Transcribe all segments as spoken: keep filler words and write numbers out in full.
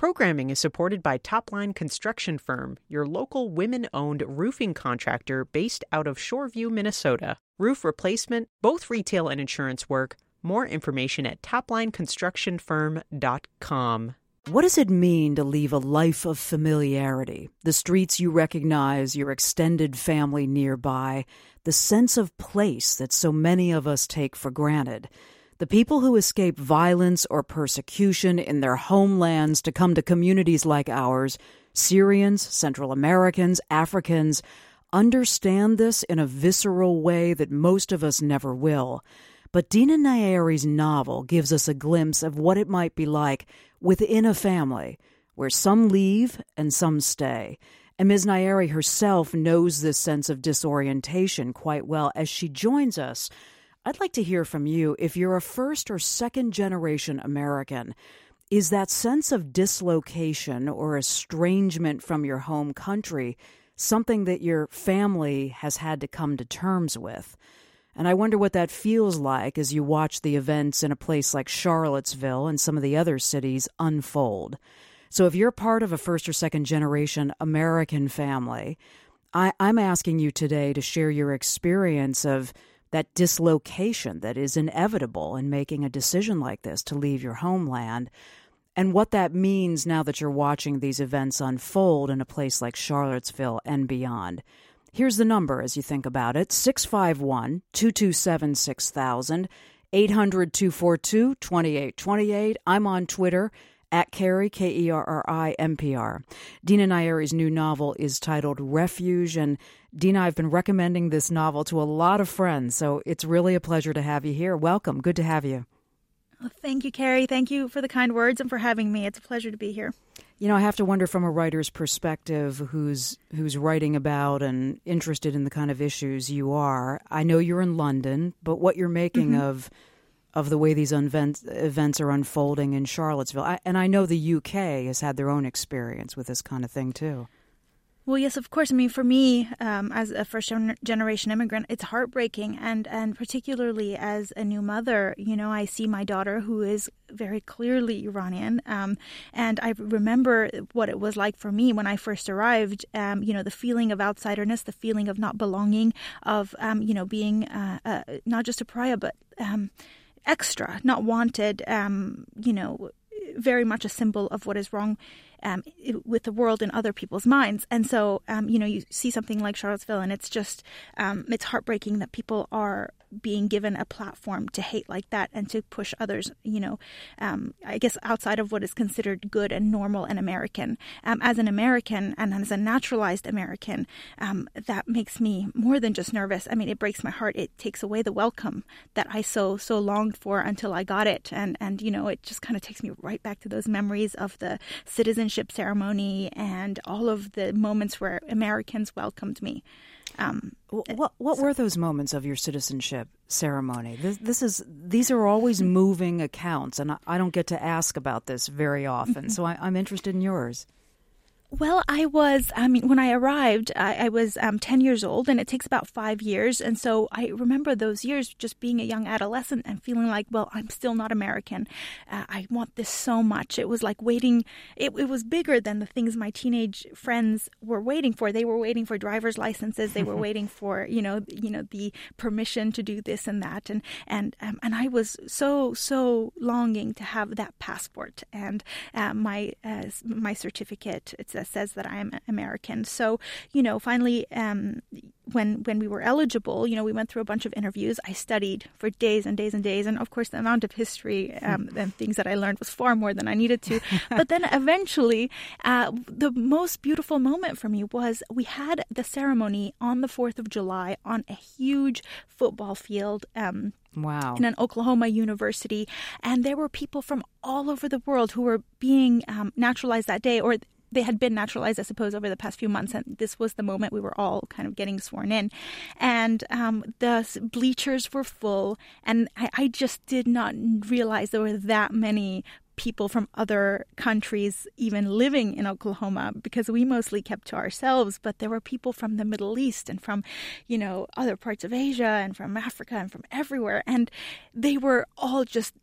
Programming is supported by Topline Construction Firm, your local women-owned roofing contractor based out of Shoreview, Minnesota. Roof replacement, both retail and insurance work. More information at topline construction firm dot com. What does it mean to leave a life of familiarity? The streets you recognize, your extended family nearby, the sense of place that so many of us take for granted. The people who escape violence or persecution in their homelands to come to communities like ours, Syrians, Central Americans, Africans, understand this in a visceral way that most of us never will. But Dina Nayeri's novel gives us a glimpse of what it might be like within a family, where some leave and some stay. And Miz Nayeri herself knows this sense of disorientation quite well. As she joins us, I'd like to hear from you. If you're a first or second generation American, is that sense of dislocation or estrangement from your home country something that your family has had to come to terms with? And I wonder what that feels like as you watch the events in a place like Charlottesville and some of the other cities unfold. So if you're part of a first or second generation American family, I, I'm asking you today to share your experience of that dislocation that is inevitable in making a decision like this to leave your homeland, and what that means now that you're watching these events unfold in a place like Charlottesville and beyond. Here's the number as you think about it, six five one, two two seven, six thousand, eight hundred, two four two, two eight two eight. I'm on Twitter, at Kerri, K E R R I, M P R. Dina Nayeri's new novel is titled Refuge, and Dina, I've been recommending this novel to a lot of friends, so it's really a pleasure to have you here. Welcome. Good to have you. Well, thank you, Kerri. Thank you for the kind words and for having me. It's a pleasure to be here. You know, I have to wonder from a writer's perspective who's who's writing about and interested in the kind of issues you are. I know you're in London, but what you're making mm-hmm. of of the way these events, events are unfolding in Charlottesville. I, and I know the U K has had their own experience with this kind of thing, too. Well, yes, of course. I mean, for me, um, as a first-generation immigrant, it's heartbreaking. And, and particularly as a new mother, you know, I see my daughter, who is very clearly Iranian. Um, and I remember what it was like for me when I first arrived, um, you know, the feeling of outsiderness, the feeling of not belonging, of, um, you know, being uh, uh, not just a pariah, but um, extra, not wanted, um, you know, very much a symbol of what is wrong Um, with the world in other people's minds. And so, um, you know, you see something like Charlottesville, and it's just, um, it's heartbreaking that people are being given a platform to hate like that and to push others, you know, um, I guess outside of what is considered good and normal and American. Um, as an American and as a naturalized American, um, that makes me more than just nervous. I mean, it breaks my heart. It takes away the welcome that I so, so longed for until I got it. And, and you know, it just kind of takes me right back to those memories of the citizenship ceremony and all of the moments where Americans welcomed me. Um, what what were those moments of your citizenship ceremony? This, this is these are always moving accounts, and I, I don't get to ask about this very often. So I, I'm interested in yours. Well, I was, I mean, when I arrived, I, I was um, ten years old, and it takes about five years. And so I remember those years just being a young adolescent and feeling like, well, I'm still not American. Uh, I want this so much. It was like waiting. It, it was bigger than the things my teenage friends were waiting for. They were waiting for driver's licenses. They were waiting for, you know, you know, the permission to do this and that. And, and, um, and I was so, so longing to have that passport and uh, my, uh, my certificate. It's a says that I am American. So, you know, finally, um, when when we were eligible, you know, we went through a bunch of interviews. I studied for days and days and days. And of course, the amount of history um, and things that I learned was far more than I needed to. But then eventually, uh, the most beautiful moment for me was we had the ceremony on the fourth of July on a huge football field. Um, Wow. In an Oklahoma university. And there were people from all over the world who were being um, naturalized that day, or they had been naturalized, I suppose, over the past few months. And this was the moment we were all kind of getting sworn in. And um, the bleachers were full. And I, I just did not realize there were that many people from other countries even living in Oklahoma, because we mostly kept to ourselves. But there were people from the Middle East and from, you know, other parts of Asia and from Africa and from everywhere. And they were all just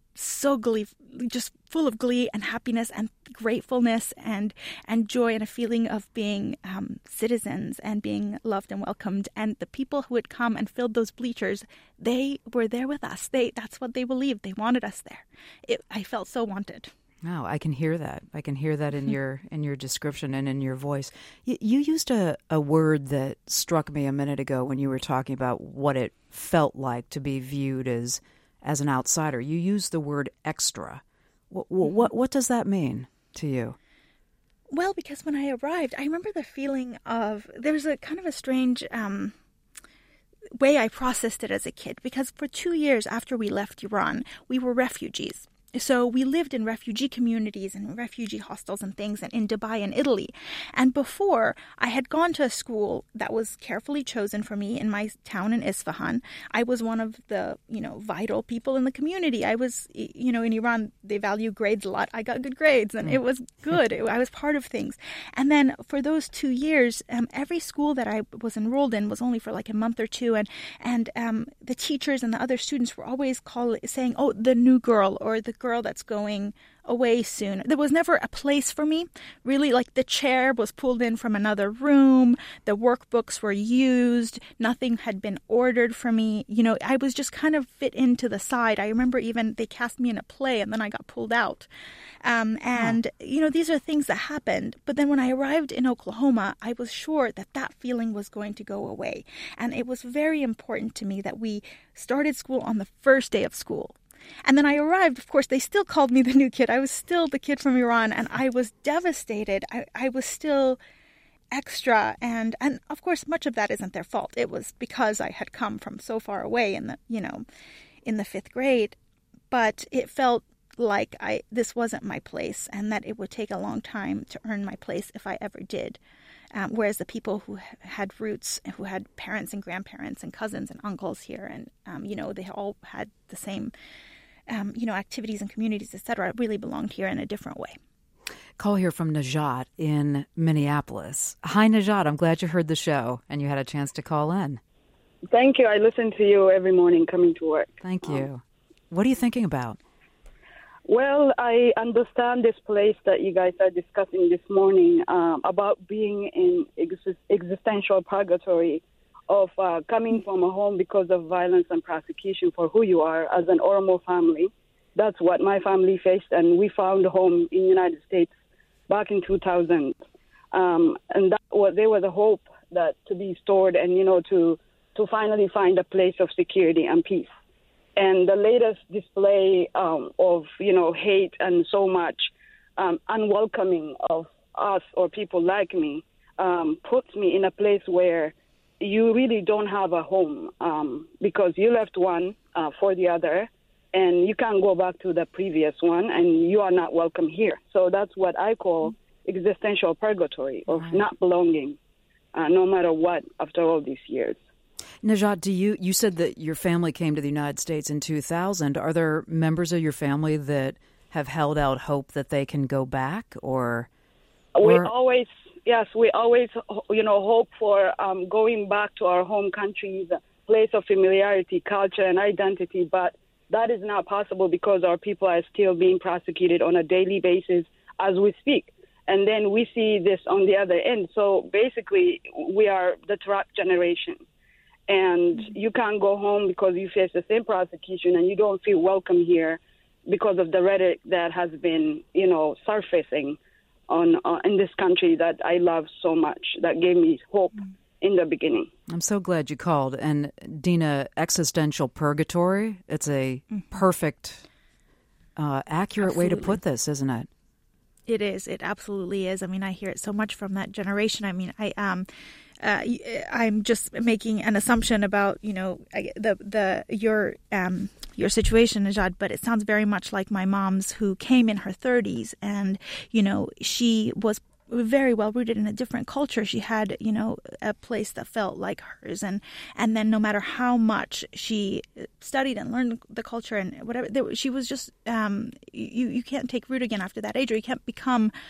so glee, just full of glee and happiness and gratefulness and and joy and a feeling of being um, citizens and being loved and welcomed. And the people who had come and filled those bleachers, they were there with us. They that's what they believed. They wanted us there. It, I felt so wanted. No, I can hear that. I can hear that in your in your description and in your voice. You, you used a, a word that struck me a minute ago when you were talking about what it felt like to be viewed as as an outsider. You used the word extra. What what, what does that mean to you? Well, because when I arrived, I remember the feeling of, there was a kind of a strange um, way I processed it as a kid, because for two years after we left Iran, we were refugees. So we lived in refugee communities and refugee hostels and things and in Dubai and Italy. And before, I had gone to a school that was carefully chosen for me in my town in Isfahan. I was one of the, you know, vital people in the community. I was, you know, in Iran, they value grades a lot. I got good grades and it was good. I was part of things. And then for those two years, um, every school that I was enrolled in was only for like a month or two. And, and um, the teachers and the other students were always call, saying, oh, the new girl or the girl that's going away soon. There was never a place for me. Really, like the chair was pulled in from another room. The workbooks were used. Nothing had been ordered for me. You know, I was just kind of fit into the side. I remember even they cast me in a play and then I got pulled out. Um, and, huh. you know, these are things that happened. But then when I arrived in Oklahoma, I was sure that that feeling was going to go away. And it was very important to me that we started school on the first day of school. And then I arrived, of course, they still called me the new kid. I was still the kid from Iran, and I was devastated. I, I was still extra, and, and of course, much of that isn't their fault. It was because I had come from so far away in the, you know, in the fifth grade. But it felt like I this wasn't my place, and that it would take a long time to earn my place if I ever did. Um, whereas the people who had roots, who had parents and grandparents and cousins and uncles here, and, um, you know, they all had the same, um, you know, activities and communities, et cetera, really belonged here in a different way. Call here from Najat in Minneapolis. Hi, Najat. I'm glad you heard the show and you had a chance to call in. Thank you. I listen to you every morning coming to work. Thank you. Um, what are you thinking about? Well, I understand this place that you guys are discussing this morning um, about being in ex- existential purgatory of uh, coming from a home because of violence and persecution for who you are as an Oromo family. That's what my family faced, and we found a home in the United States back in two thousand. Um, and that was, there was a hope that to be stored and, you know, to, to finally find a place of security and peace. And the latest display um, of, you know, hate and so much um, unwelcoming of us or people like me um, puts me in a place where you really don't have a home um, because you left one uh, for the other, and you can't go back to the previous one, and you are not welcome here. So that's what I call existential purgatory of right. not belonging, uh, no matter what, after all these years. Najat, do you, you said that your family came to the United States in two thousand. Are there members of your family that have held out hope that they can go back, or? or... We always, yes, we always, you know, hope for um, going back to our home countries, place of familiarity, culture, and identity, but that is not possible because our people are still being prosecuted on a daily basis as we speak. And then we see this on the other end. So basically, we are the trapped generation. And you can't go home because you face the same prosecution and you don't feel welcome here because of the rhetoric that has been, you know, surfacing on uh, in this country that I love so much, that gave me hope in the beginning. I'm so glad you called. And Dina, existential purgatory, it's a perfect, uh, accurate absolutely. way to put this, isn't it? It is. It absolutely is. I mean, I hear it so much from that generation. I mean, I um. Uh, I'm just making an assumption about, you know, the the your um, your situation, Najat, but it sounds very much like my mom's, who came in her thirties, and, you know, she was very well rooted in a different culture. She had, you know, a place that felt like hers, and and then no matter how much she studied and learned the culture and whatever, there, she was just um, you you can't take root again after that age, or you can't become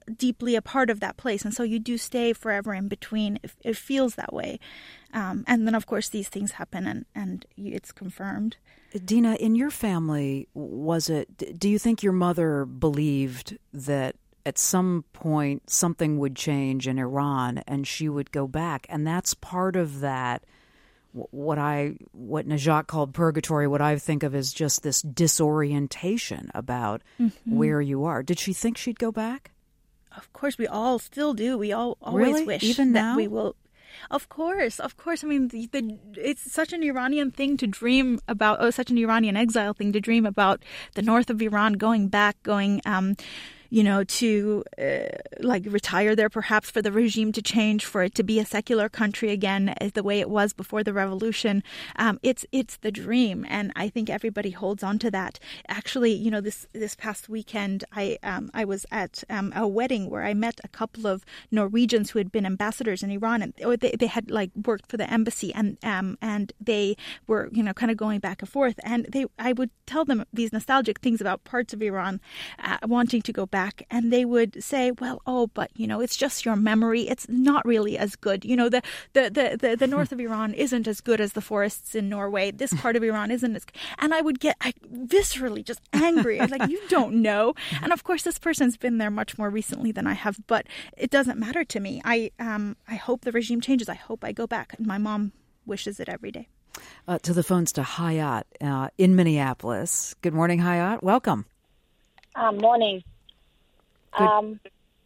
deeply a part of that place. And so you do stay forever in between. It, it feels that way. Um, and then, of course, these things happen and, and it's confirmed. Dina, in your family, was it, do you think your mother believed that at some point something would change in Iran and she would go back? And that's part of that, what I, what Najat called purgatory, what I think of as just this disorientation about mm-hmm. where you are. Did she think she'd go back? Of course, we all still do. We all always really? wish Even that now? we will. Of course, of course. I mean, the, the, it's such an Iranian thing to dream about, oh, such an Iranian exile thing to dream about the north of Iran going back, going, um, you know, to uh, like retire there perhaps, for the regime to change, for it to be a secular country again the way it was before the revolution. Um, it's it's the dream. And I think everybody holds on to that. Actually, you know, this this past weekend, I um, I was at um, a wedding where I met a couple of Norwegians who had been ambassadors in Iran, and or they, they had like worked for the embassy, and um, and they were, you know, kind of going back and forth. And they I would tell them these nostalgic things about parts of Iran, uh, wanting to go back. And they would say, well, oh, but, you know, it's just your memory. It's not really as good. You know, the the, the, the, the north of Iran isn't as good as the forests in Norway. This part of Iran isn't as good. And I would get I, viscerally just angry. I was like, you don't know. And of course, this person's been there much more recently than I have. But it doesn't matter to me. I, um, I hope the regime changes. I hope I go back. And my mom wishes it every day. Uh, to the phones to Hayat uh, in Minneapolis. Good morning, Hayat. Welcome. Uh, morning. Um,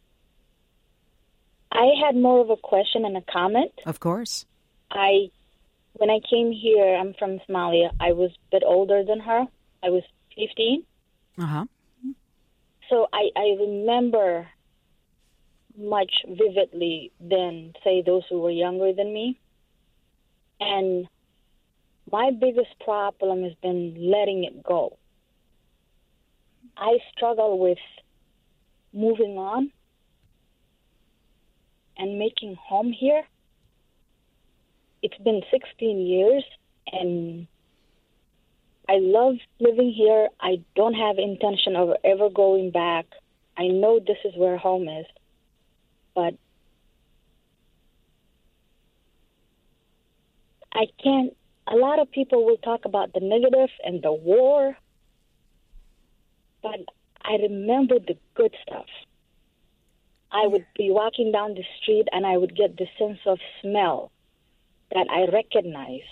I had more of a question and a comment. Of course. I, when I came here, I'm from Somalia. I was a bit older than her. I was fifteen. Uh-huh. So I, I remember much vividly than, say, those who were younger than me. And my biggest problem has been letting it go. I struggle with moving on and making home here. It's been sixteen years, and I love living here. I don't have intention of ever going back. I know this is where home is, but I can't. A lot of people will talk about the negative and the war, but I remember the good stuff. I would be walking down the street and I would get the sense of smell that I recognize.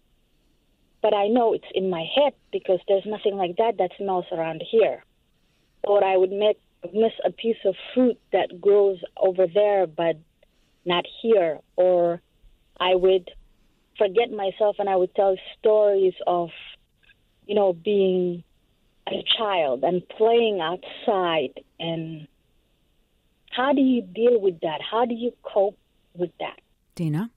But I know it's in my head because there's nothing like that that smells around here. Or I would make, miss a piece of fruit that grows over there but not here. Or I would forget myself and I would tell stories of, you know, being a child and playing outside. And how do you deal with that? How do you cope with that? Dina?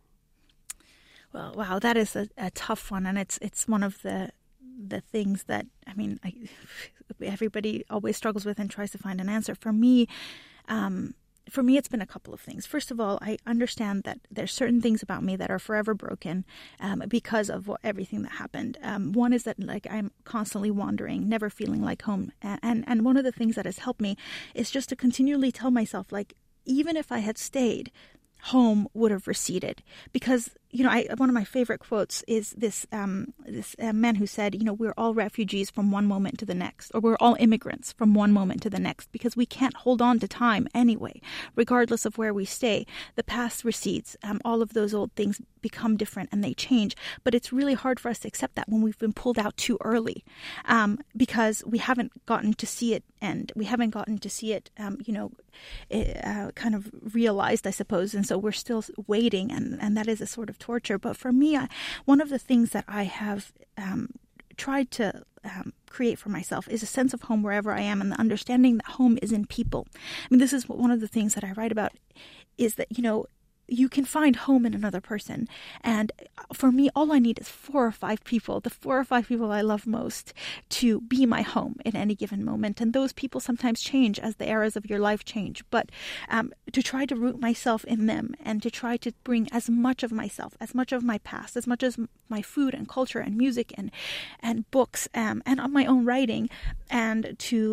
Well, wow, that is a, a tough one. And it's it's one of the the things that, I mean, I, everybody always struggles with and tries to find an answer. For me, um, For me, it's been a couple of things. First of all, I understand that there's certain things about me that are forever broken um, because of what, everything that happened. Um, one is that, like, I'm constantly wandering, never feeling like home. And, and one of the things that has helped me is just to continually tell myself, like, even if I had stayed, home would have receded. Because, you know, I, one of my favorite quotes is this um, this uh, man who said, you know, we're all refugees from one moment to the next, or we're all immigrants from one moment to the next, because we can't hold on to time anyway, regardless of where we stay. The past recedes. Um, all of those old things become different and they change. But it's really hard for us to accept that when we've been pulled out too early, um, because we haven't gotten to see it end. We haven't gotten to see it, um, you know, uh, kind of realized, I suppose. And so we're still waiting, and, and that is a sort of torture. But for me, I, one of the things that I have um, tried to um, create for myself is a sense of home wherever I am, and the understanding that home is in people. I mean, this is one of the things that I write about, is that, you know, you can find home in another person. And for me, all I need is four or five people, the four or five people I love most, to be my home in any given moment. And those people sometimes change as the eras of your life change. But um, to try to root myself in them, and to try to bring as much of myself, as much of my past, as much as my food and culture and music and, and books um, and my own writing, and to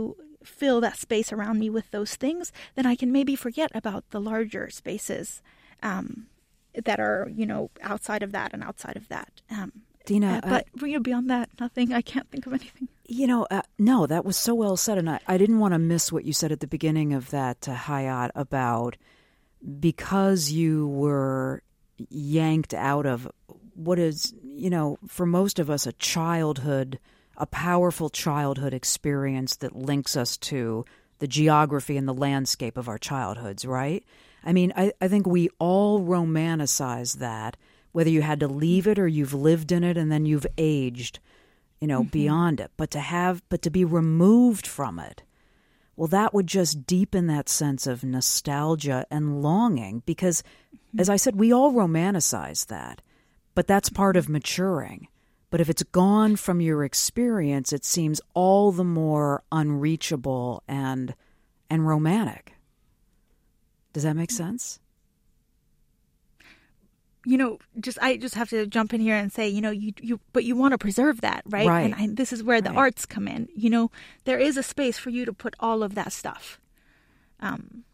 fill that space around me with those things, then I can maybe forget about the larger spaces um, that are, you know, outside of that and outside of that. Um, Dina, uh, but I, you know, beyond that, nothing. I can't think of anything. You know, uh, no, that was so well said, and I, I didn't want to miss what you said at the beginning of that, uh, Hayat, about because you were yanked out of what is, you know, for most of us, a childhood, a powerful childhood experience that links us to the geography and the landscape of our childhoods, right? I mean, I, I think we all romanticize that, whether you had to leave it or you've lived in it and then you've aged, you know, mm-hmm. beyond it. But to have, but to be removed from it, well, that would just deepen that sense of nostalgia and longing because, mm-hmm. as I said, we all romanticize that, but that's part of maturing. But if it's gone from your experience, it seems all the more unreachable and and romantic. Does that make sense? You know, just I just have to jump in here and say, you know, you you but you want to preserve that, right? Right. And I, this is where the right. arts come in. You know, there is a space for you to put all of that stuff. Um,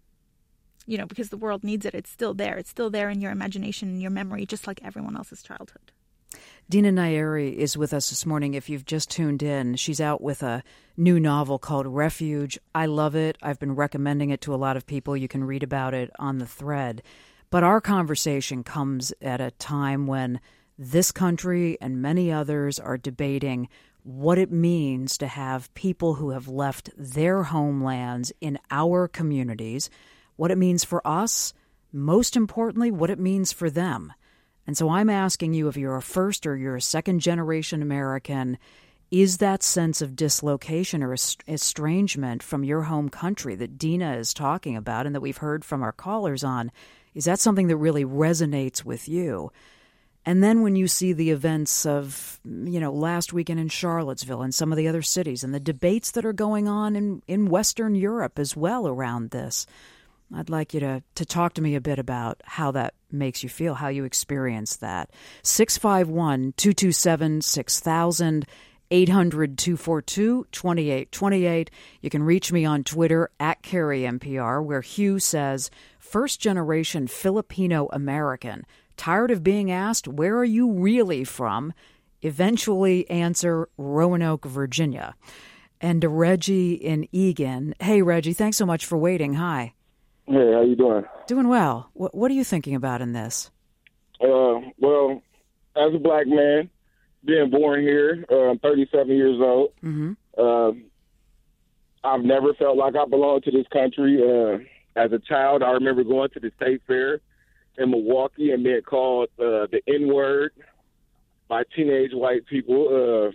you know, because the world needs it. It's still there. It's still there in your imagination and your memory, just like everyone else's childhood. Dina Nayeri is with us this morning. If you've just tuned in, she's out with a new novel called Refuge. I love it. I've been recommending it to a lot of people. You can read about it on the thread. But our conversation comes at a time when this country and many others are debating what it means to have people who have left their homelands in our communities, what it means for us, most importantly, what it means for them. And so I'm asking you, if you're a first or you're a second-generation American, is that sense of dislocation or estrangement from your home country that Dina is talking about and that we've heard from our callers on, is that something that really resonates with you? And then when you see the events of, you know, last weekend in Charlottesville and some of the other cities and the debates that are going on in, in Western Europe as well around this, I'd like you to, to talk to me a bit about how that makes you feel, how you experience that. six five one, two two seven, six thousand, eight hundred, two four two, two eight two eight. You can reach me on Twitter at Carrie N P R, where Hugh says, first-generation Filipino-American, tired of being asked, where are you really from? Eventually answer, Roanoke, Virginia. And Reggie in Eagan. Hey, Reggie, thanks so much for waiting. Hi. Hey, how you doing? Doing well. What, what are you thinking about in this? Uh, well, as a black man, being born here, uh, I'm thirty-seven years old. Mm-hmm. Uh, I've never felt like I belonged to this country. Uh, as a child, I remember going to the state fair in Milwaukee and being called uh, the N-word by teenage white people. Uh,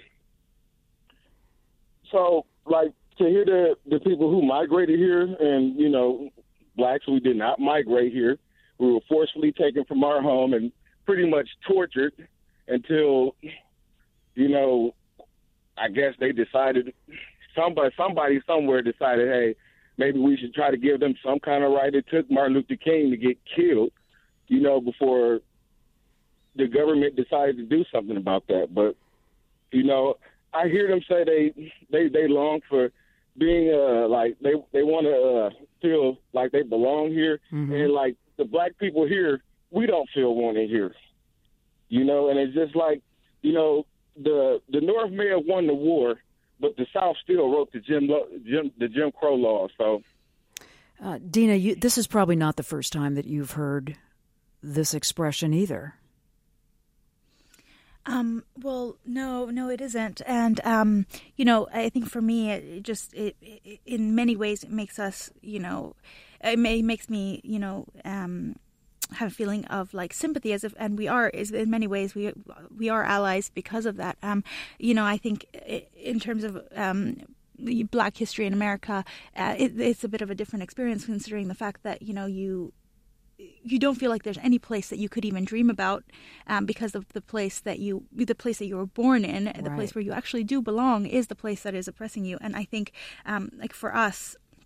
so, like, to hear the, the people who migrated here and, you know, blacks who did not migrate here, we were forcefully taken from our home and pretty much tortured until, you know, I guess they decided, somebody, somebody somewhere decided, hey, maybe we should try to give them some kind of right. It took Martin Luther King to get killed, you know, before the government decided to do something about that. But, you know, I hear them say they they, they long for being, uh, like, they, they want to uh, feel like they belong here. Mm-hmm. And, like, the black people here, we don't feel wanted here, you know. And it's just like, you know, the the North may have won the war, but the South still wrote the Jim, Jim the Jim Crow law. So, uh, Dina, you, this is probably not the first time that you've heard this expression either. Um, well, no, no, it isn't. And, um, you know, I think for me, it, it just, it, it, in many ways, it makes us, you know, it may, makes me, you know, um, have a feeling of like sympathy, as if, and we are, is in many ways, we, we are allies because of that. Um, you know, I think in terms of, um, Black history in America, uh, it, it's a bit of a different experience considering the fact that, you know, you, you don't feel like there's any place that you could even dream about um, because of the place that you the place that you were born in, the right. place where you actually do belong is the place that is oppressing you. And I think um, like for us,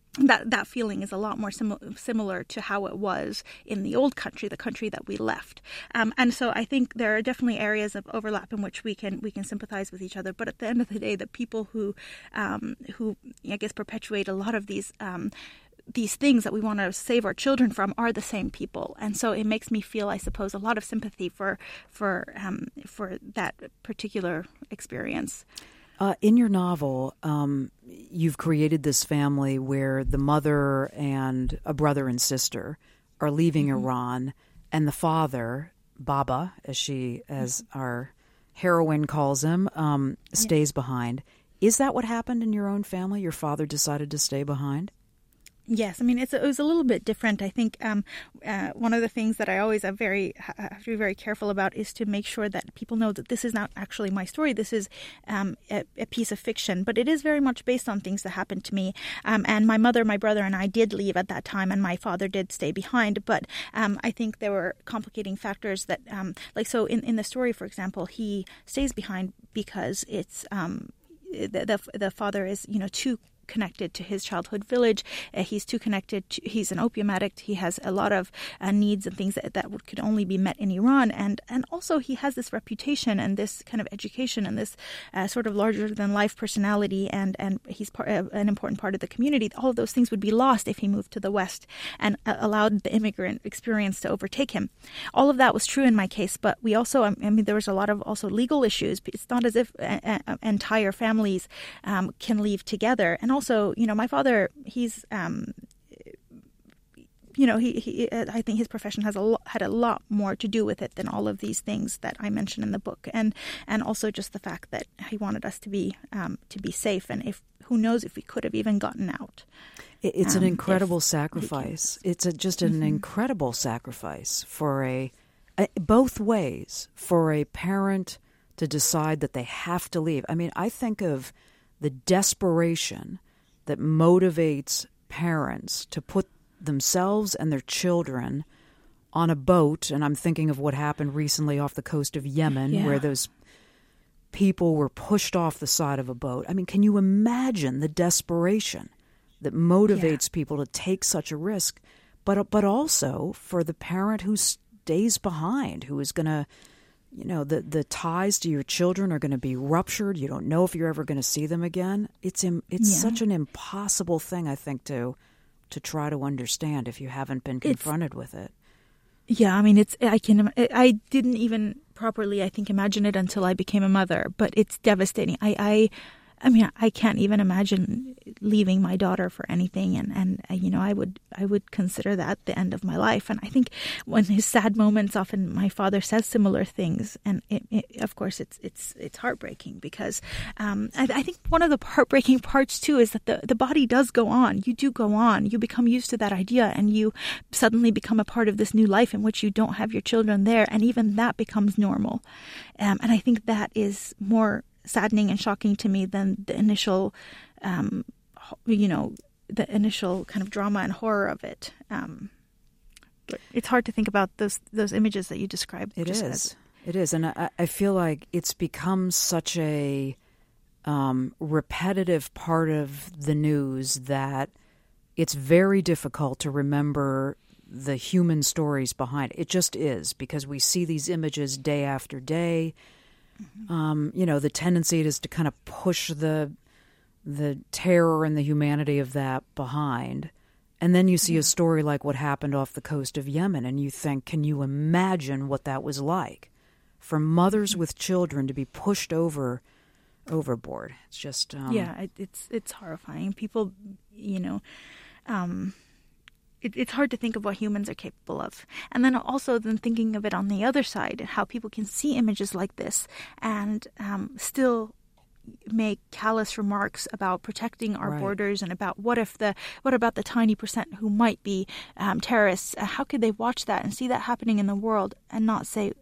that that feeling is a lot more sim- similar to how it was in the old country, the country that we left. Um, and so I think there are definitely areas of overlap in which we can we can sympathize with each other. But at the end of the day, the people who um, who I guess perpetuate a lot of these um, these things that we want to save our children from are the same people. And so it makes me feel, I suppose, a lot of sympathy for for um, for that particular experience. Uh, in your novel, um, you've created this family where the mother and a brother and sister are leaving mm-hmm. Iran, and the father, Baba, as she, as mm-hmm. our heroine calls him, um, stays yeah. behind. Is that what happened in your own family? Your father decided to stay behind? Yes, I mean it's it was a little bit different. I think um, uh, one of the things that I always am very have to be very careful about is to make sure that people know that this is not actually my story. This is um, a, a piece of fiction, but it is very much based on things that happened to me. Um, and my mother, my brother, and I did leave at that time, and my father did stay behind. But um, I think there were complicating factors that, um, like so in, in the story, for example, he stays behind because it's um, the, the the father is you know too connected to his childhood village. Uh, he's too connected to, he's an opium addict. He has a lot of uh, needs and things that, that would, could only be met in Iran. And, and also he has this reputation and this kind of education and this uh, sort of larger than life personality. And, and he's part, uh, an important part of the community. All of those things would be lost if he moved to the West and uh, allowed the immigrant experience to overtake him. All of that was true in my case, but we also, I mean, there was a lot of also legal issues. It's not as if uh, uh, entire families um, can leave together. And also Also, you know, my father, he's, um, you know, he, he, I think his profession has a lot, had a lot more to do with it than all of these things that I mentioned in the book, and and also just the fact that he wanted us to be um, to be safe, and if who knows if we could have even gotten out. It's um, an incredible sacrifice. It's a, just an mm-hmm. incredible sacrifice for a, a both ways for a parent to decide that they have to leave. I mean, I think of the desperation that motivates parents to put themselves and their children on a boat. And I'm thinking of what happened recently off the coast of Yemen, yeah. where those people were pushed off the side of a boat. I mean, can you imagine the desperation that motivates yeah. people to take such a risk? But, but also for the parent who stays behind, who is going to, you know, the, the ties to your children are going to be ruptured. You don't know if you're ever going to see them again. It's im- it's yeah. such an impossible thing, I think, to to try to understand if you haven't been confronted it's, with it. Yeah, I mean, it's I can I didn't even properly, I think, imagine it until I became a mother. But it's devastating. I I, I mean, I can't even imagine leaving my daughter for anything, and, and you know, I would I would consider that the end of my life. And I think when his sad moments, often my father says similar things, and it, it, of course it's it's it's heartbreaking because um, I, I think one of the heartbreaking parts too is that the the body does go on. You do go on. You become used to that idea, and you suddenly become a part of this new life in which you don't have your children there, and even that becomes normal. Um, and I think that is more saddening and shocking to me than the initial, um, you know, the initial kind of drama and horror of it. Um, but it's hard to think about those those images that you described. It is. As. It is. And I, I feel like it's become such a um, repetitive part of the news that it's very difficult to remember the human stories behind it. It just is, because we see these images day after day. Mm-hmm. Um, you know, the tendency is to kind of push the the terror and the humanity of that behind. And then you see a story like what happened off the coast of Yemen, and you think, can you imagine what that was like for mothers with children to be pushed over overboard? It's just um, yeah, it, it's it's horrifying. People, you know. Um, It, it's hard to think of what humans are capable of. And then also then thinking of it on the other side, how people can see images like this and um, still make callous remarks about protecting our right. borders and about what if the what about the tiny percent who might be um, terrorists? How could they watch that and see that happening in the world and not say,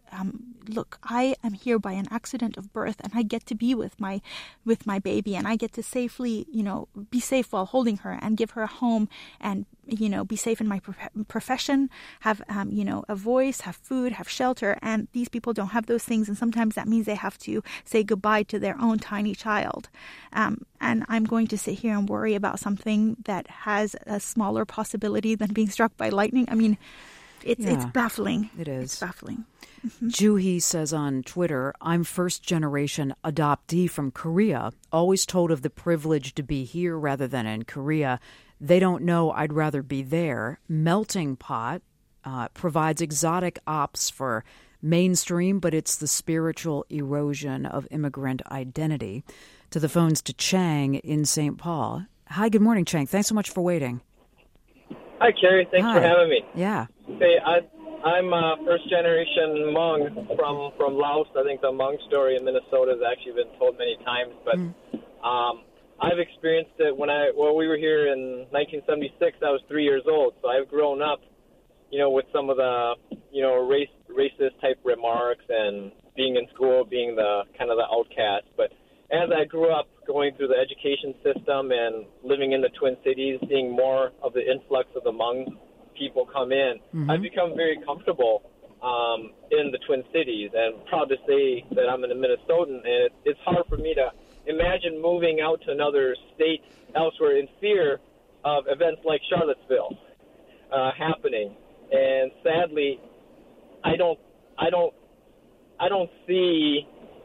um, look, I am here by an accident of birth, and I get to be with my with my baby, and I get to safely, you know, be safe while holding her and give her a home and, you know, be safe in my pro- profession, have, um, you know, a voice, have food, have shelter. And these people don't have those things. And sometimes that means they have to say goodbye to their own tiny child. Um, and I'm going to sit here and worry about something that has a smaller possibility than being struck by lightning. I mean, it's, yeah, it's baffling. It is. It's baffling. Mm-hmm. Juhi says on Twitter, I'm first-generation adoptee from Korea, always told of the privilege to be here rather than in Korea. They don't know I'd rather be there. Melting Pot uh, provides exotic ops for mainstream, but it's the spiritual erosion of immigrant identity. To the phones to Chang in Saint Paul. Hi, good morning, Chang. Thanks so much for waiting. Hi, Carrie. Thanks Hi. for having me. Yeah. Hey, I, I'm a first-generation Hmong from, from Laos. I think the Hmong story in Minnesota has actually been told many times, but mm. um, I've experienced it when I well, we were here in nineteen seventy-six. I was three years old, so I've grown up, you know, with some of the, you know, race racist type remarks and being in school, being the kind of the outcast. But as I grew up going through the education system and living in the Twin Cities, seeing more of the influx of the Hmong people come in, mm-hmm. I've become very comfortable um, in the Twin Cities, and proud to say that I'm a Minnesotan. And it, it's hard for me to imagine moving out to another state elsewhere in fear of events like Charlottesville uh, happening. And sadly, I don't, I don't, I don't see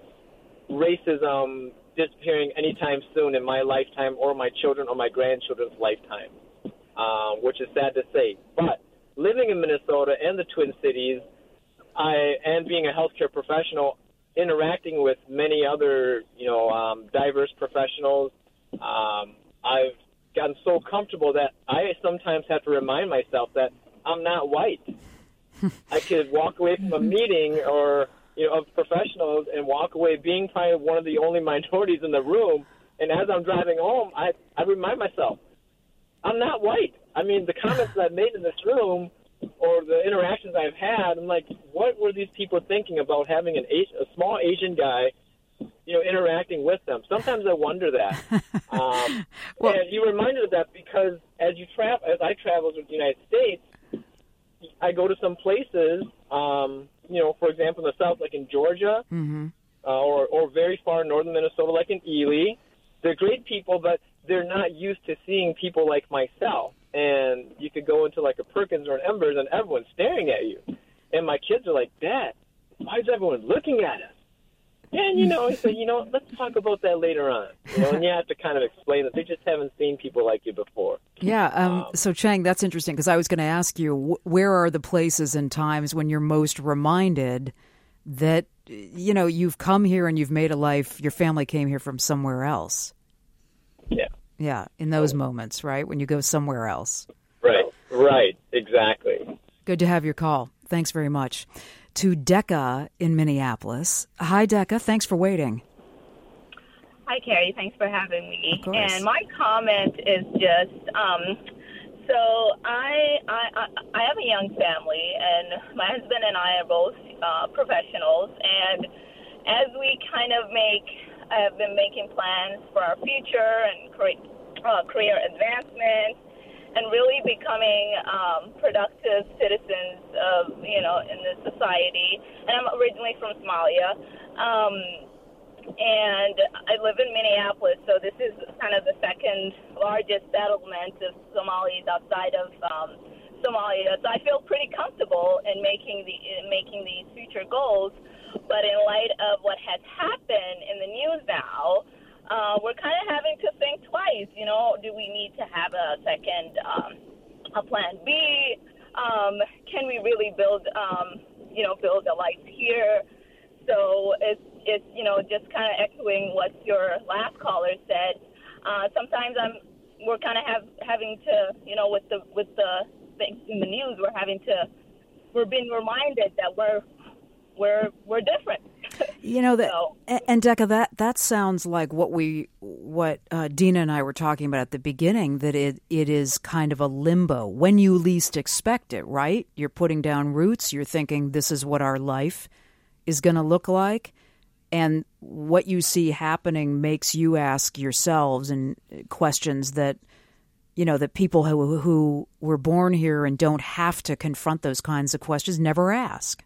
racism disappearing anytime soon in my lifetime or my children or my grandchildren's lifetime, um, which is sad to say. But living in Minnesota and the Twin Cities, I and being a healthcare professional, interacting with many other, you know, um, diverse professionals, um, I've gotten so comfortable that I sometimes have to remind myself that I'm not white. I could walk away from a meeting or, you know, of professionals and walk away being probably one of the only minorities in the room. And as I'm driving home, I, I remind myself, I'm not white. I mean, the comments that I've made in this room or the interactions I've had, I'm like, what were these people thinking about having an Asian, a small Asian guy, you know, interacting with them? Sometimes I wonder that. Um, well, and you reminded of that because as you travel, as I travel with the United States, I go to some places, um, you know, for example, in the South, like in Georgia, mm-hmm. uh, or, or very far in northern Minnesota, like in Ely. They're great people, but they're not used to seeing people like myself. And you could go into like a Perkins or an Embers, and everyone's staring at you. And my kids are like, Dad, why is everyone looking at us? And, you know, I said, you know, let's talk about that later on. You know, and you have to kind of explain that they just haven't seen people like you before. Yeah. Um, um, so, Chang, that's interesting because I was going to ask you, wh- where are the places and times when you're most reminded that, you know, you've come here and you've made a life, your family came here from somewhere else? Yeah. Yeah, in those moments, right, when you go somewhere else. Right, right, exactly. Good to have your call. Thanks very much. To Decca in Minneapolis. Hi, Decca. Thanks for waiting. Hi, Carrie. Thanks for having me. Of course. And my comment is just, um, so I, I I have a young family, and my husband and I are both uh, professionals, and as we kind of make, have been making plans for our future and career, uh, career advancement, and really becoming um, productive citizens of, you know, in this society. And I'm originally from Somalia, um, and I live in Minneapolis, so this is kind of the second largest settlement of Somalis outside of um, Somalia. So I feel pretty comfortable in making the in making these future goals. But in light of what has happened in the news now, uh, we're kind of having to think twice. You know, do we need to have a second, um, a plan B? Um, can we really build, um, you know, build a life here? So it's, it's you know, just kind of echoing what your last caller said. Uh, sometimes I'm, we're kind of have having to, you know, with the with the things in the news, we're having to, we're being reminded that we're. We're we're different. You know that, so. and Decca, that that sounds like what we what uh, Dina and I were talking about at the beginning. That it it is kind of a limbo when you least expect it. Right? You're putting down roots. You're thinking this is what our life is going to look like. And what you see happening makes you ask yourselves and questions that, you know, that people who, who were born here and don't have to confront those kinds of questions never ask.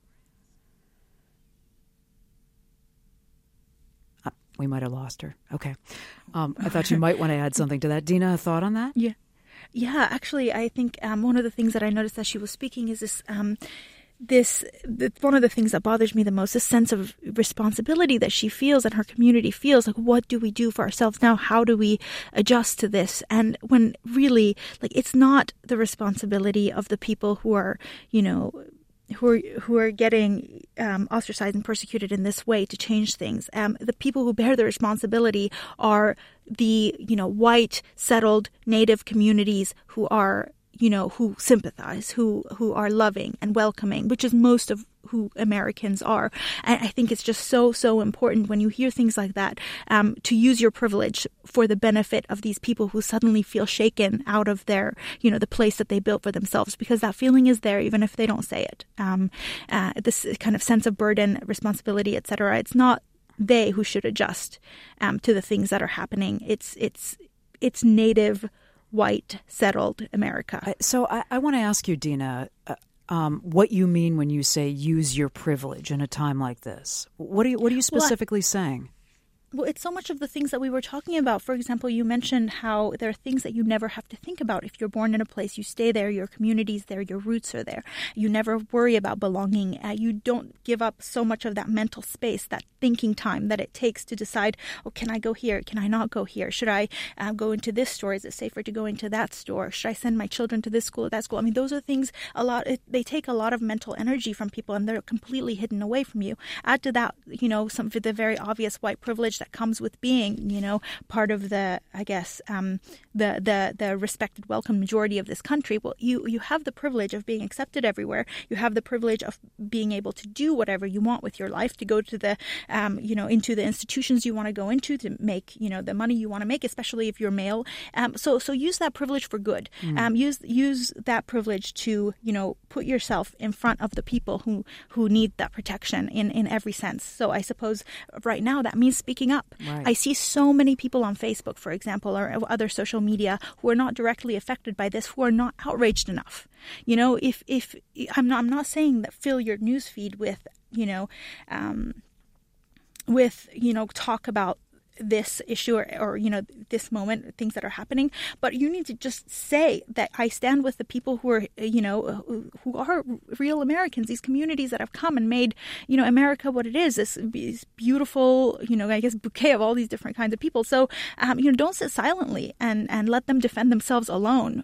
Uh, we might have lost her. Okay. Um, I thought you might want to add something to that. Dina, a thought on that? Yeah. Yeah, actually, I think um, one of the things that I noticed as she was speaking is this... Um, This, one of the things that bothers me the most, this sense of responsibility that she feels and her community feels. Like, what do we do for ourselves now? How do we adjust to this? And when really, like, it's not the responsibility of the people who are, you know, who are who are getting um, ostracized and persecuted in this way to change things. Um, the people who bear the responsibility are the, you know, white, settled, native communities who are, you know, who sympathize, who who are loving and welcoming, which is most of who Americans are. And I think it's just so, so important when you hear things like that, um, to use your privilege for the benefit of these people who suddenly feel shaken out of their, you know, the place that they built for themselves, because that feeling is there even if they don't say it. Um, uh, this kind of sense of burden, responsibility, et cetera. It's not they who should adjust um, to the things that are happening. It's it's it's native, white, settled America. So I, I want to ask you, Dina, uh, um, what you mean when you say use your privilege in a time like this. What are you, what are you specifically well, saying? Well, it's so much of the things that we were talking about. For example, you mentioned how there are things that you never have to think about. If you're born in a place, you stay there, your community's there, your roots are there. You never worry about belonging. Uh, you don't give up so much of that mental space, that thinking time that it takes to decide, oh, can I go here? Can I not go here? Should I uh, go into this store? Is it safer to go into that store? Should I send my children to this school or that school? I mean, those are things a lot, it, they take a lot of mental energy from people, and they're completely hidden away from you. Add to that, you know, some of the very obvious white privilege that comes with being, you know, part of the, I guess, um, the, the, the respected, welcome majority of this country. Well, you, you have the privilege of being accepted everywhere. You have the privilege of being able to do whatever you want with your life, to go to the, um, you know, into the institutions you want to go into, to make, you know, the money you want to make, especially if you're male. Um, so, so use that privilege for good. Mm. Um, use, use that privilege to, you know, put yourself in front of the people who, who need that protection in, in every sense. So I suppose right now that means speaking up. Right. I see so many people on Facebook, for example, or other social media who are not directly affected by this, who are not outraged enough. You know, if if I'm not, I'm not saying that fill your newsfeed with, you know, um, with, you know, talk about this issue or, or, you know, this moment, things that are happening. But you need to just say that I stand with the people who are, you know, who, who are real Americans, these communities that have come and made, you know, America what it is, this, this beautiful, you know, I guess, bouquet of all these different kinds of people. So, um, you know, don't sit silently and, and let them defend themselves alone.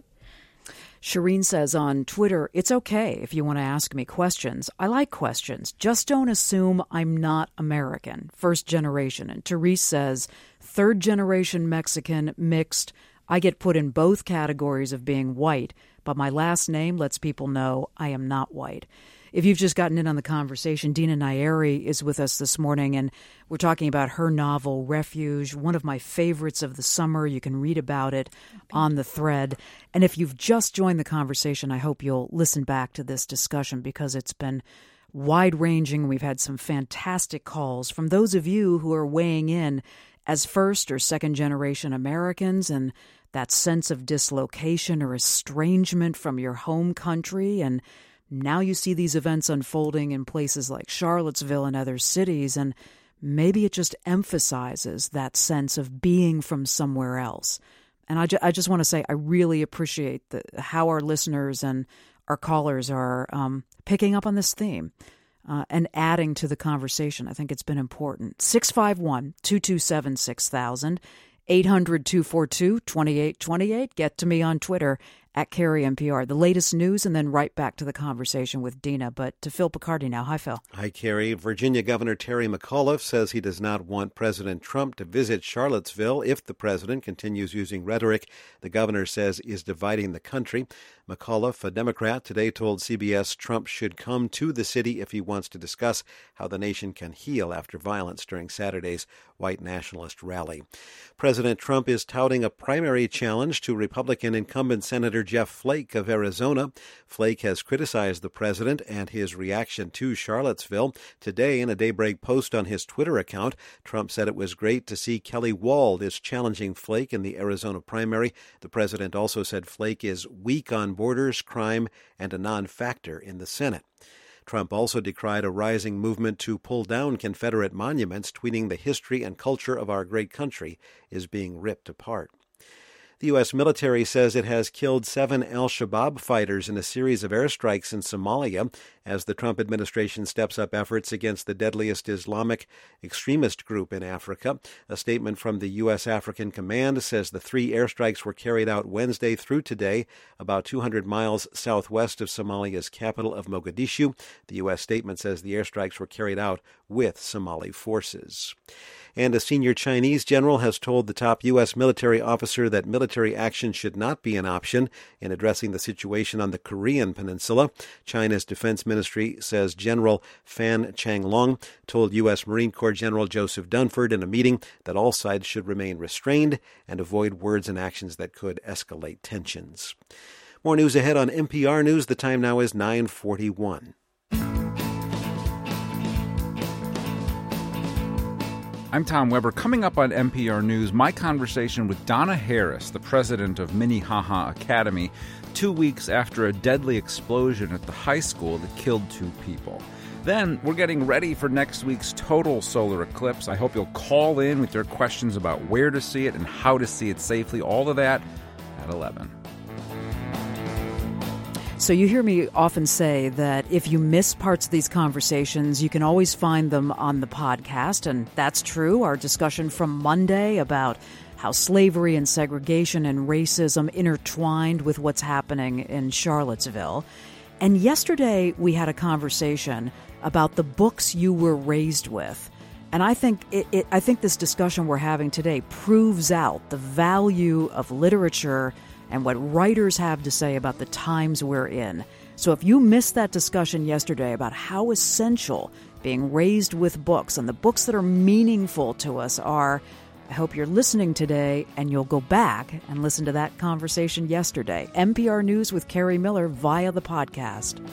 Shireen says on Twitter, it's okay if you want to ask me questions. I like questions. Just don't assume I'm not American, first generation. And Therese says, third generation Mexican, mixed. I get put in both categories of being white, but my last name lets people know I am not white. If you've just gotten in on the conversation, Dina Nayeri is with us this morning, and we're talking about her novel, Refuge, one of my favorites of the summer. You can read about it on the thread. And if you've just joined the conversation, I hope you'll listen back to this discussion because it's been wide-ranging. We've had some fantastic calls from those of you who are weighing in as first- or second-generation Americans, and that sense of dislocation or estrangement from your home country. And now you see these events unfolding in places like Charlottesville and other cities, and maybe it just emphasizes that sense of being from somewhere else. And I, ju- I just want to say I really appreciate the, how our listeners and our callers are um, picking up on this theme uh, and adding to the conversation. I think it's been important. six five one, two two seven, six thousand, eight hundred, two four two, two eight two eight. Get to me on Twitter at Carrie N P R. The latest news, and then right back to the conversation with Dina. But to Phil Picardi now. Hi, Phil. Hi, Carrie. Virginia Governor Terry McAuliffe says he does not want President Trump to visit Charlottesville if the president continues using rhetoric the governor says is dividing the country. McAuliffe, a Democrat, today told C B S Trump should come to the city if he wants to discuss how the nation can heal after violence during Saturday's white nationalist rally. President Trump is touting a primary challenge to Republican incumbent Senator Governor Jeff Flake of Arizona. Flake has criticized the president and his reaction to Charlottesville. Today, in a Daybreak post on his Twitter account, Trump said it was great to see Kelly Wald is challenging Flake in the Arizona primary. The president also said Flake is weak on borders, crime, and a non-factor in the Senate. Trump also decried a rising movement to pull down Confederate monuments, tweeting the history and culture of our great country is being ripped apart. The U S military says it has killed seven al-Shabaab fighters in a series of airstrikes in Somalia as the Trump administration steps up efforts against the deadliest Islamic extremist group in Africa. A statement from the U S African Command says the three airstrikes were carried out Wednesday through today, about two hundred miles southwest of Somalia's capital of Mogadishu. The U S statement says the airstrikes were carried out with Somali forces. And a senior Chinese general has told the top U S military officer that military action should not be an option in addressing the situation on the Korean peninsula. China's defense ministry says General Fan Changlong told U S Marine Corps General Joseph Dunford in a meeting that all sides should remain restrained and avoid words and actions that could escalate tensions. More news ahead on N P R News. The time now is nine forty-one. I'm Tom Weber. Coming up on N P R News, my conversation with Donna Harris, the president of Minnehaha Academy, two weeks after a deadly explosion at the high school that killed two people. Then we're getting ready for next week's total solar eclipse. I hope you'll call in with your questions about where to see it and how to see it safely. All of that at eleven. So you hear me often say that if you miss parts of these conversations, you can always find them on the podcast. And that's true. Our discussion from Monday about how slavery and segregation and racism intertwined with what's happening in Charlottesville. And yesterday we had a conversation about the books you were raised with. And I think it, it, I think this discussion we're having today proves out the value of literature and what writers have to say about the times we're in. So if you missed that discussion yesterday about how essential being raised with books and the books that are meaningful to us are, I hope you're listening today and you'll go back and listen to that conversation yesterday. N P R News with Carrie Miller via the podcast.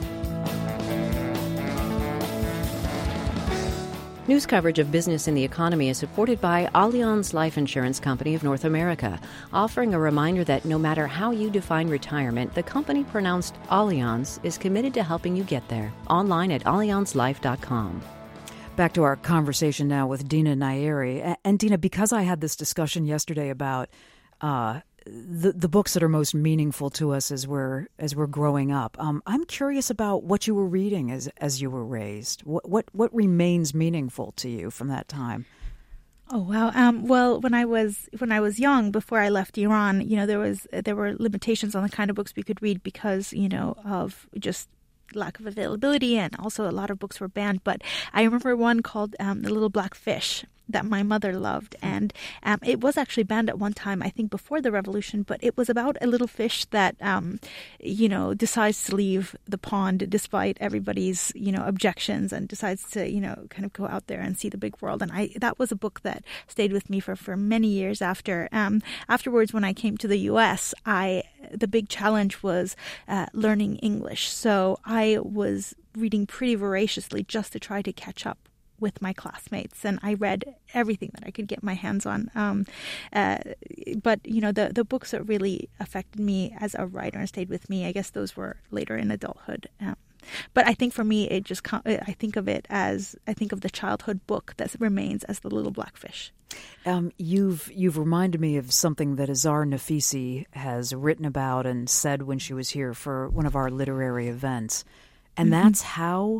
News coverage of business and the economy is supported by Allianz Life Insurance Company of North America, offering a reminder that no matter how you define retirement, the company pronounced Allianz is committed to helping you get there. Online at allianz life dot com. Back to our conversation now with Dina Nayeri. And Dina, because I had this discussion yesterday about uh, the the books that are most meaningful to us as we're as we're growing up, um, I'm curious about what you were reading as as you were raised. What what what remains meaningful to you from that time? Oh wow! Um, well, when I was when I was young, before I left Iran, you know, there was there were limitations on the kind of books we could read because you know of just lack of availability, and also a lot of books were banned. But I remember one called um, The Little Black Fish that my mother loved, and um, it was actually banned at one time, I think before the revolution, but it was about a little fish that, um, you know, decides to leave the pond despite everybody's, you know, objections, and decides to, you know, kind of go out there and see the big world. And I that was a book that stayed with me for, for many years after. Um, afterwards, when I came to the U S, I the big challenge was uh, learning English. So I was reading pretty voraciously just to try to catch up with my classmates, and I read everything that I could get my hands on. Um, uh, but you know, the the books that really affected me as a writer and stayed with me, I guess those were later in adulthood. Um, but I think for me, it just I think of it as I think of the childhood book that remains as The Little Black Fish. Um, you've you've reminded me of something that Azar Nafisi has written about and said when she was here for one of our literary events, and mm-hmm. that's how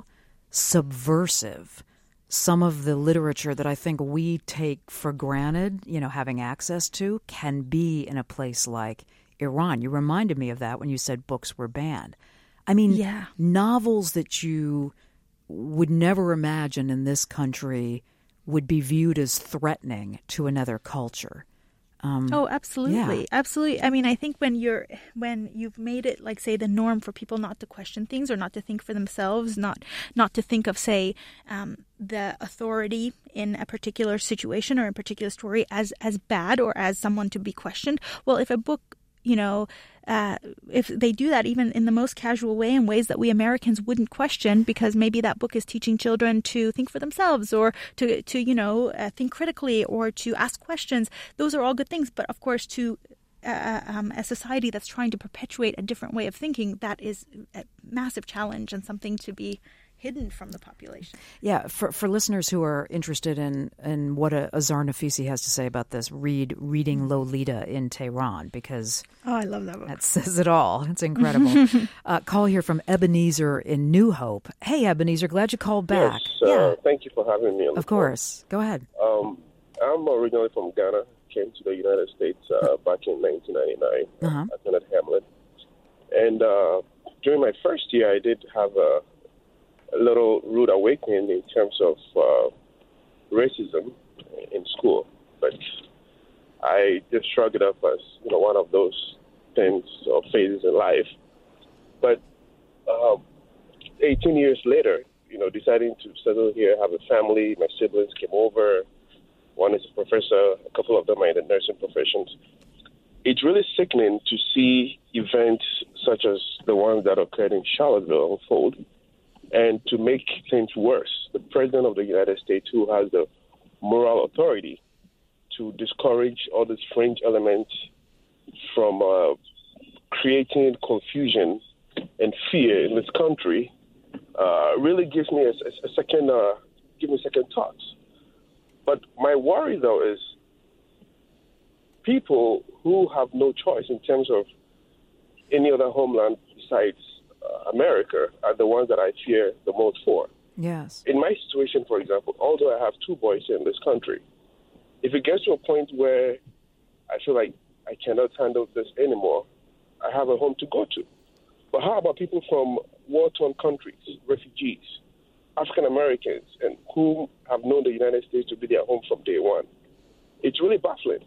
subversive some of the literature that I think we take for granted, you know, having access to, can be in a place like Iran. You reminded me of that when you said books were banned. I mean, yeah. novels that you would never imagine in this country would be viewed as threatening to another culture. Um, oh, absolutely. Yeah. Absolutely. I mean, I think when you're when you've made it, like, say, the norm for people not to question things or not to think for themselves, not not to think of, say, um, the authority in a particular situation or a particular story as, as bad or as someone to be questioned. Well, if a book you know, uh, if they do that even in the most casual way, in ways that we Americans wouldn't question, because maybe that book is teaching children to think for themselves, or to, to you know, uh, think critically, or to ask questions. Those are all good things. But of course, to uh, um, a society that's trying to perpetuate a different way of thinking, that is a massive challenge and something to be hidden from the population. Yeah, for for listeners who are interested in, in what a, Azar Nafisi has to say about this, read Reading Lolita in Tehran, because oh, I love that book. That says it all. It's incredible. uh, call here from Ebenezer in New Hope. Hey, Ebenezer, glad you called back. Yes, uh, yeah. Thank you for having me on the Of course. Phone. Go ahead. Um, I'm originally from Ghana, came to the United States uh, back in nineteen ninety-nine. Uh-huh. I attended Hamlet. And uh, during my first year, I did have a a little rude awakening in terms of uh, racism in school, but I just shrugged it off as, you know, one of those things or phases in life. But um, eighteen years later, you know, deciding to settle here, have a family, my siblings came over. One is a professor, a couple of them are in the nursing professions. It's really sickening to see events such as the ones that occurred in Charlottesville unfold. And to make things worse, the President of the United States, who has the moral authority to discourage all these fringe elements from uh, creating confusion and fear in this country, uh, really gives me a, a second, uh, give me second thoughts. But my worry, though, is people who have no choice in terms of any other homeland besides Uh, America are the ones that I fear the most for. Yes. In my situation, for example, although I have two boys in this country, if it gets to a point where I feel like I cannot handle this anymore, I have a home to go to. But how about people from war-torn countries, refugees, African Americans, and who have known the United States to be their home from day one? It's really baffling.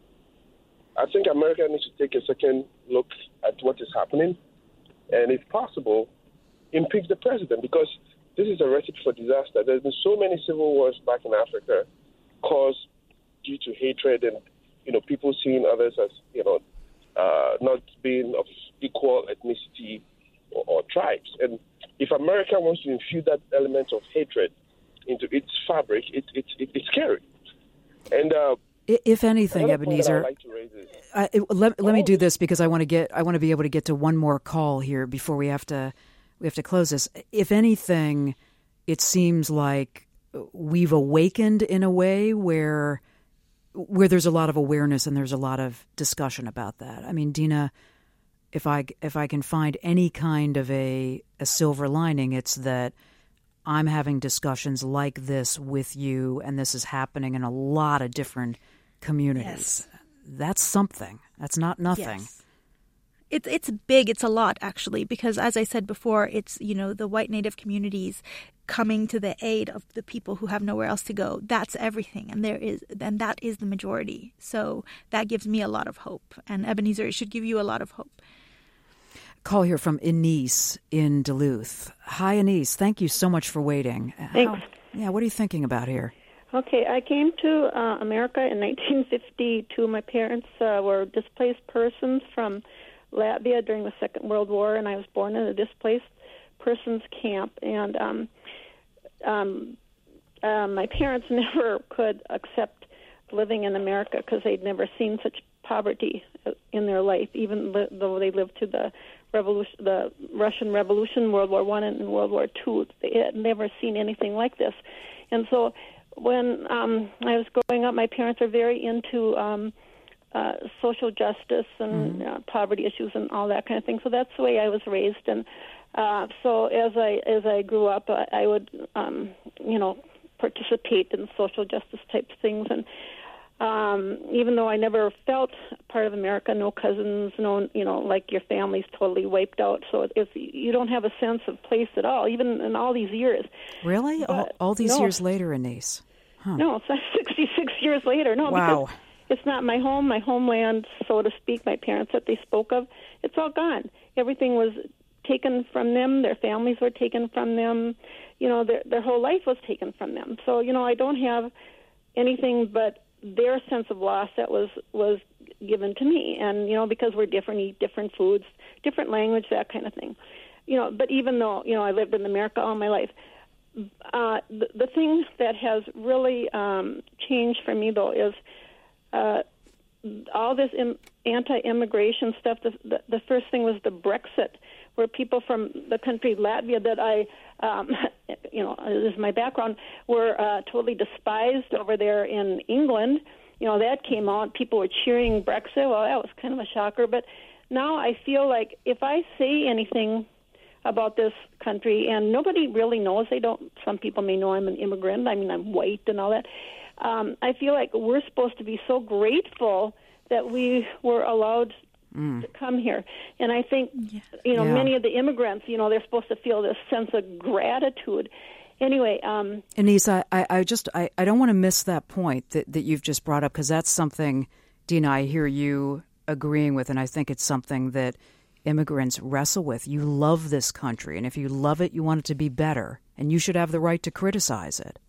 I think America needs to take a second look at what is happening, and if possible, impeach the president, because this is a recipe for disaster. There's been so many civil wars back in Africa caused due to hatred and, you know, people seeing others as, you know, uh, not being of equal ethnicity or, or tribes. And if America wants to infuse that element of hatred into its fabric, it, it, it, it's scary. And uh, if anything, Ebenezer, like is, I, let, let me do this, because I want to get I want to be able to get to one more call here before we have to we have to close this. If anything, it seems like we've awakened in a way where where there's a lot of awareness and there's a lot of discussion about that. I mean, Dina, if I if I can find any kind of a a silver lining, it's that I'm having discussions like this with you, and this is happening in a lot of different communities. Yes. That's something. That's not nothing. Yes. It's it's big. It's a lot, actually, because as I said before, it's, you know, the white Native communities coming to the aid of the people who have nowhere else to go. That's everything, and there is, and that is the majority. So that gives me a lot of hope, and Ebenezer, it should give you a lot of hope. Call here from Anise in Duluth. Hi, Anise. Thank you so much for waiting. Thanks. How, yeah, what are you thinking about here? Okay, I came to uh, America in nineteen fifty-two. My parents uh, were displaced persons from Latvia during the Second World War, and I was born in a displaced persons camp. And um, um, uh, my parents never could accept living in America because they'd never seen such poverty in their life, even li- though they lived through the revolution, the Russian Revolution, World War One, and World War Two. They had never seen anything like this. And so when um, I was growing up, my parents are very into um, uh, social justice and mm-hmm. uh, poverty issues and all that kind of thing. So that's the way I was raised. And uh, so as I as I grew up, I, I would, um, you know, participate in social justice type things. And um, even though I never felt part of America, no cousins, no, you know, like your family's totally wiped out. So it's, you don't have a sense of place at all, even in all these years. Really? But, all, all these no. years later, Anise? Huh. No, it's not sixty-six years later. No, wow. because it's not my home, my homeland, so to speak, my parents that they spoke of. It's all gone. Everything was taken from them. Their families were taken from them. You know, their their whole life was taken from them. So, you know, I don't have anything but their sense of loss that was, was given to me. And, you know, because we're different, eat different foods, different language, that kind of thing. You know, but even though, you know, I lived in America all my life, uh, the, the thing that has really um, changed for me, though, is uh, all this im- anti-immigration stuff. The, the, the first thing was the Brexit, where people from the country Latvia that I, um, you know, this is my background, were uh, totally despised over there in England. You know, that came out. People were cheering Brexit. Well, that was kind of a shocker. But now I feel like if I say anything about this country, and nobody really knows, they don't, some people may know I'm an immigrant. I mean, I'm white and all that. Um, I feel like we're supposed to be so grateful that we were allowed Mm. to come here. And I think, yeah. you know, yeah. many of the immigrants, you know, they're supposed to feel this sense of gratitude. Anyway. Um, Anise, I, I just, I, I don't want to miss that point that, that you've just brought up, because that's something, Dina, I hear you agreeing with, and I think it's something that immigrants wrestle with. You love this country, and if you love it, you want it to be better, and you should have the right to criticize it.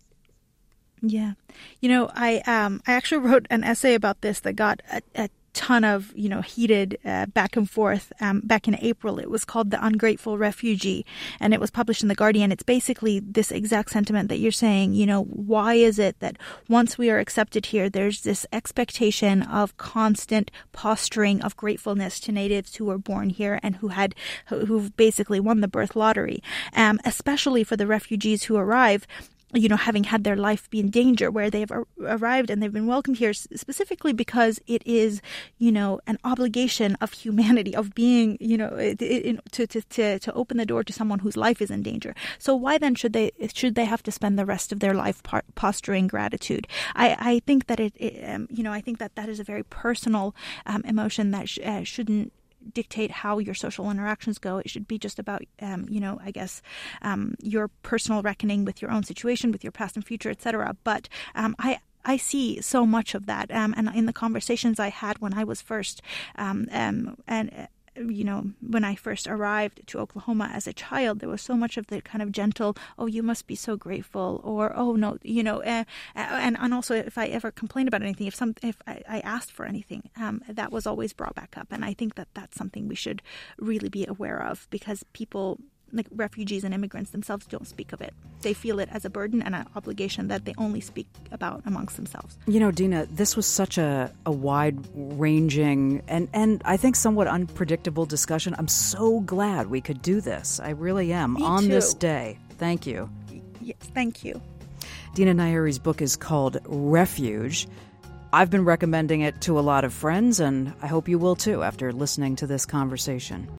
Yeah. You know, I um I actually wrote an essay about this that got a, a ton of, you know, heated uh, back and forth um, back in April. It was called The Ungrateful Refugee, and it was published in The Guardian. It's basically this exact sentiment that you're saying. You know, why is it that once we are accepted here, there's this expectation of constant posturing of gratefulness to natives who were born here and who had, who've basically won the birth lottery, um, especially for the refugees who arrive, you know, having had their life be in danger, where they've ar- arrived and they've been welcomed here specifically because it is, you know, an obligation of humanity, of being, you know, it, it, to, to, to, to open the door to someone whose life is in danger. So why then should they should they have to spend the rest of their life par- posturing gratitude? I, I think that it, it um, you know, I think that that is a very personal um, emotion that sh- uh, shouldn't dictate how your social interactions go. It should be just about, um, you know, I guess, um, your personal reckoning with your own situation, with your past and future, et cetera. But um, I I see so much of that. Um, and in the conversations I had when I was first, um, um, and uh, you know, when I first arrived to Oklahoma as a child, there was so much of the kind of gentle, oh, you must be so grateful, or, oh, no, you know, uh, and, and also if I ever complained about anything, if some, if I, I asked for anything, um, that was always brought back up. And I think that that's something we should really be aware of, because people, like refugees and immigrants themselves, don't speak of it. They feel it as a burden and an obligation that they only speak about amongst themselves. You know, Dina, this was such a, a wide-ranging and, and I think somewhat unpredictable discussion. I'm so glad we could do this. I really am. Me on too. This day. Thank you. Yes, thank you. Dina Nayeri's book is called Refuge. I've been recommending it to a lot of friends, and I hope you will too after listening to this conversation.